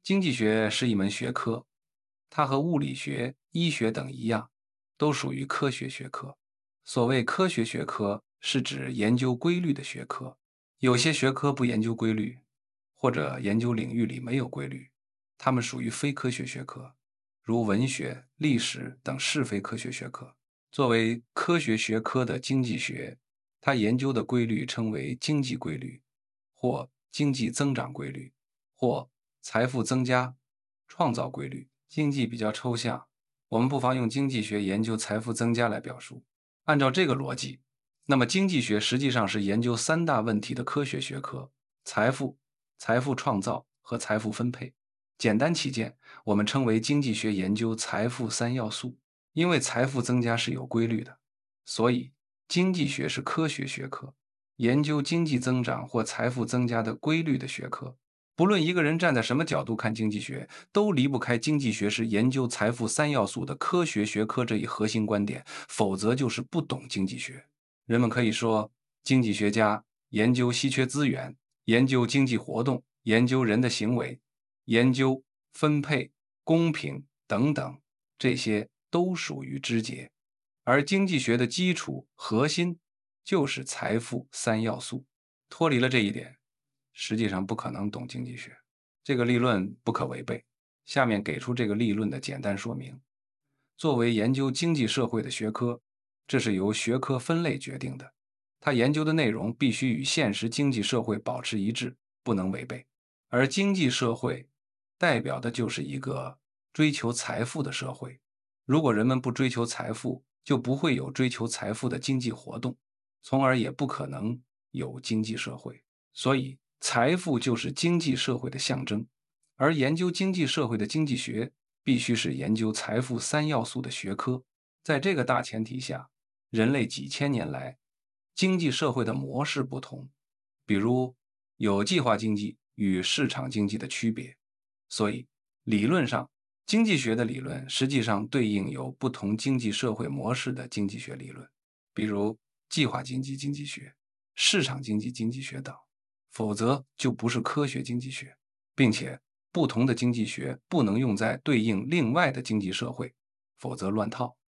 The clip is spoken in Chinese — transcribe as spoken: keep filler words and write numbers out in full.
经济学是一门学科，它和物理学、医学等一样，都属于科学学科。所谓科学学科，是指研究规律的学科。有些学科不研究规律，或者研究领域里没有规律，它们属于非科学学科，如文学、历史等是非科学学科。作为科学学科的经济学，它研究的规律称为经济规律，或经济增长规律，或财富增加、创造规律。经济比较抽象，我们不妨用经济学研究财富增加来表述。按照这个逻辑，那么经济学实际上是研究三大问题的科学学科：财富、财富创造和财富分配。简单起见，我们称为经济学研究财富三要素。因为财富增加是有规律的，所以经济学是科学学科，研究经济增长或财富增加的规律的学科。不论一个人站在什么角度看经济学，都离不开经济学是研究财富三要素的科学学科这一核心观点，否则就是不懂经济学。人们可以说，经济学家研究稀缺资源，研究经济活动，研究人的行为，研究分配、公平等等，这些都属于枝节。而经济学的基础核心就是财富三要素。脱离了这一点，实际上不可能懂经济学。这个立论不可违背。下面给出这个立论的简单说明。作为研究经济社会的学科，这是由学科分类决定的，它研究的内容必须与现实经济社会保持一致，不能违背。而经济社会代表的就是一个追求财富的社会。如果人们不追求财富，就不会有追求财富的经济活动，从而也不可能有经济社会。所以，财富就是经济社会的象征。而研究经济社会的经济学，必须是研究财富三要素的学科。在这个大前提下，人类几千年来经济社会的模式不同，比如有计划经济与市场经济的区别。所以，理论上，经济学的理论实际上对应有不同经济社会模式的经济学理论，比如计划经济经济学、市场经济经济学等，否则就不是科学经济学。并且，不同的经济学不能用在对应另外的经济社会，否则乱套。